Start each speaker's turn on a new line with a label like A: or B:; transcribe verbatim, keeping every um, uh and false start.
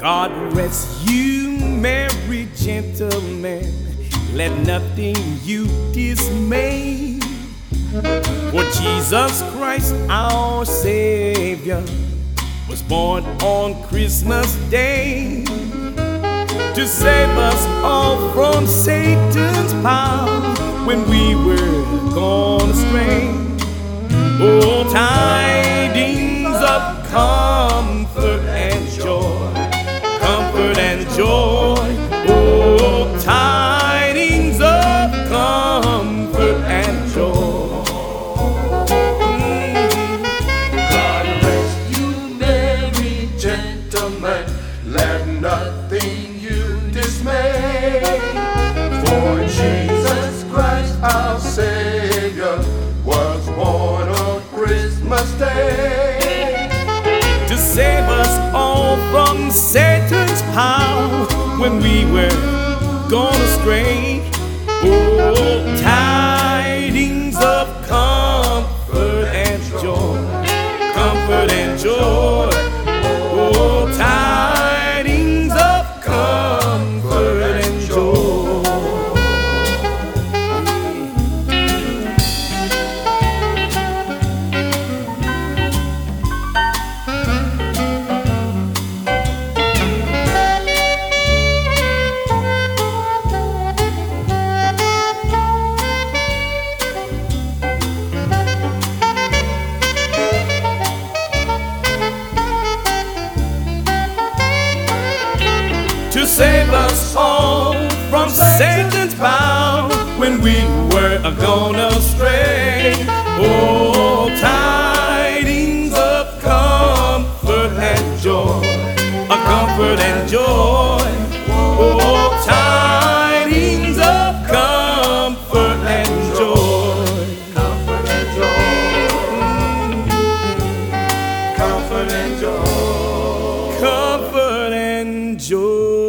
A: God rest you, merry gentlemen, let nothing you dismay. For Jesus Christ our Savior was born on Christmas Day to save us all from Satan's power when we were gone astray. Oh, tidings of comfort and joy, comfort and joy. Oh, tidings of comfort and joy.
B: God rest you, merry gentlemen, let nothing you dismay. For Jesus Christ our Savior was born on Christmas Day
A: To save us all from Satan's power when we were gone astray. Oh, tidings of comfort and joy, comfort and joy. Oh, tidings of comfort and joy. To save us all from Satan's power when we were gone astray. Oh, tidings of comfort and joy, a comfort and joy. Oh, tidings of comfort and joy,
B: comfort and joy, comfort and joy,
A: comfort and joy.